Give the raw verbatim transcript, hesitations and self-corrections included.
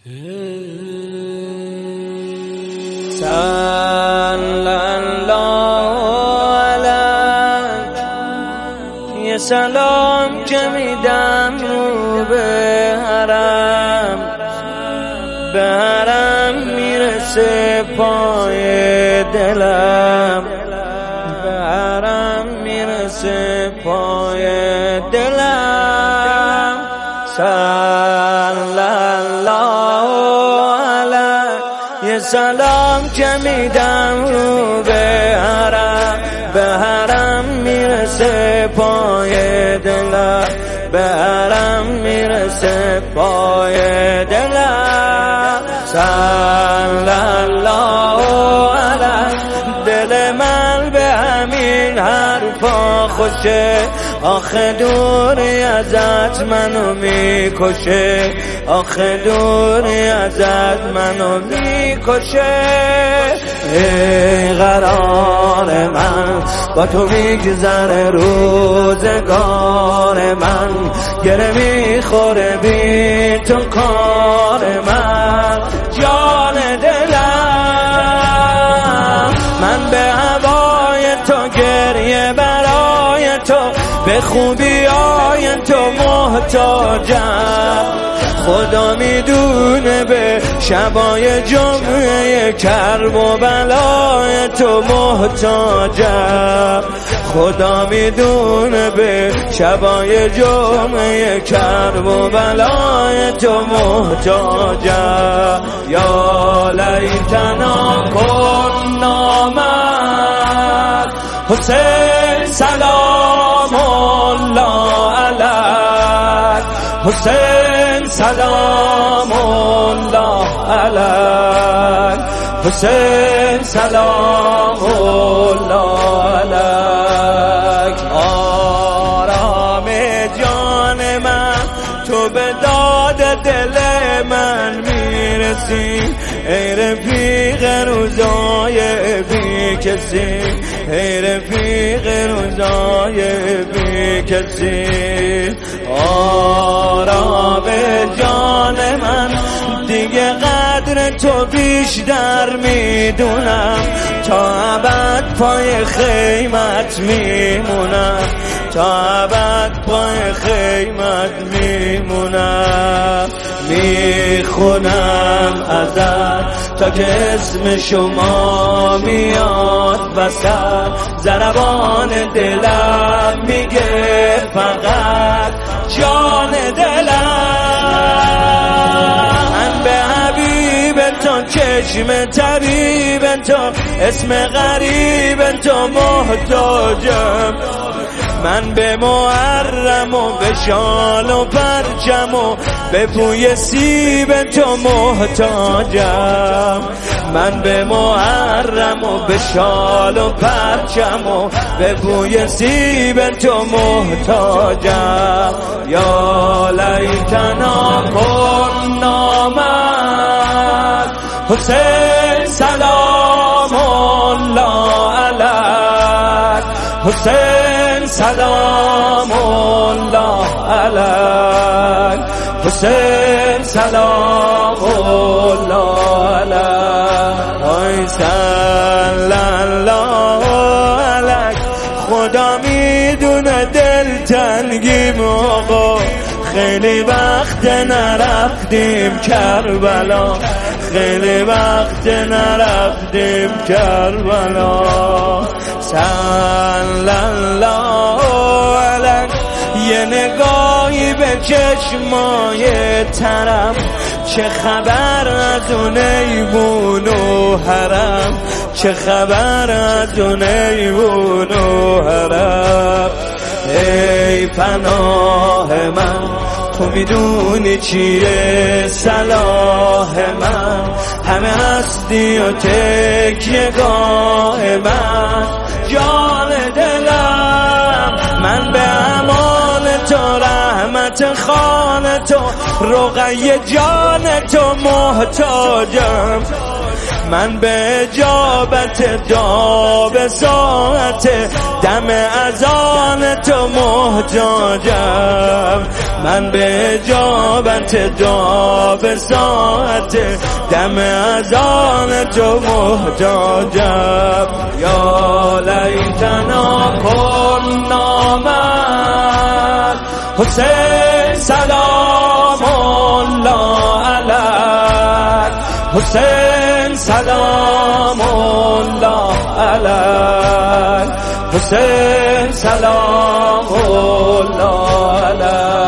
صلی الله علیک، یه سلام که میدم رو به حرم، به حرم میرسه پای دلم، به حرم میرسه پای دلم. صلی الله علیک، یه سلام که میدم رو به حرم، به حرم میرسه پای دلم، به حرم میرسه پای دلم. صلی الله علیک، دل من به همین حرفا خوشه، آخه دوری ازت منو میکشه، آخه دوری ازت منو میکشه. ای قرار من با تو میگذره روزگار من، گره میخوره بی تو کار من. جان دلم من به هوای تو، گریه برای تو، به خوبیای تو محتاجم. خدا میدونه به شبای جمعه کرب و بلای تو محتاجم. خدا میدونه به شبای جمعه کرب و بلای تو محتاجم. یا لیتنا کنا معک حسین، سلام الله علیک حسین، سلام الله علیک حسین، سلام الله علیک. آرام جان من تو به داد دل من میرسی، ای رفیق روزای بی کسی، ای رفیق روزای بی کسی. آرام جان من دیگه قدر تو بیشتر میدونم، تا ابد پای خیمت میمونم، تا ابد پای خیمت میمونم. میخونم ازت تا که اسم شما میاد وسط، ضربان دلم میگه فقط جان دلم. من به حبیب تو، چشم طبیب تو، اسم غریب تو محتاجم. من به محرم و به شال و پرچم و به بوی سیب تو محتاجم. من به محرم و به شال و پرچم و به بوی سیب تو محتاجم. یا لیتنا کنا معک حسین، سلام الله علیک حسین، سلام الله علیک حسین، سلام الله علیک. آی صلی الله علیک، خدا میدونه دل تنگیم آقا، خیلی وقت نرفتیم کربلا، خیلی وقت نرفتیم کربلا. صلی الله علیک، یه نگاهی به چشمای ترم، چه خبر از اون ایوون و حرم، چه خبر از اون ایوون و حرم. ای پناه من تو میدونی چیه صلاح من، همه هستی و تکیه گاه من. جان دلم من به امان تو، رحمت خان تو، رقیه جان تو محتاجم. من به اجابت دعا به ساعت دم اذان تو تو محتاجم، من به اجابت دعا به ساعت دم اذان تو محتاجم. یا لیتنا کنا من حسین سلام الله علیک، حسین سلام الله علیک، حسین سلام الله علیک.